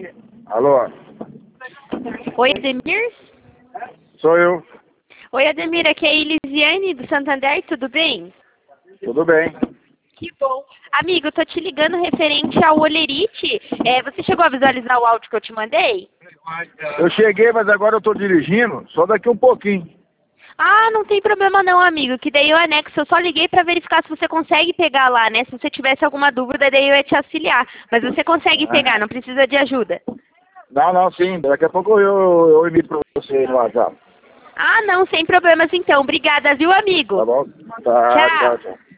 Alô? Oi, Ademir? Sou eu. Oi, Ademir, aqui é a Elisiane do Santander, tudo bem? Tudo bem. Que bom. Amigo, eu tô te ligando referente ao Olerite. Você chegou a visualizar o áudio que eu te mandei? Eu cheguei, mas agora eu tô dirigindo, só daqui um pouquinho. Ah, não tem problema não, amigo, que daí eu anexo. Eu só liguei pra verificar se você consegue pegar lá, né? Se você tivesse alguma dúvida, daí eu ia te auxiliar. Mas você consegue pegar, não precisa de ajuda. Não, sim. Daqui a pouco eu envio pra você aí no WhatsApp. Ah, não, sem problemas então. Obrigada, viu, amigo? Tá bom? Tá, Tchau. tchau.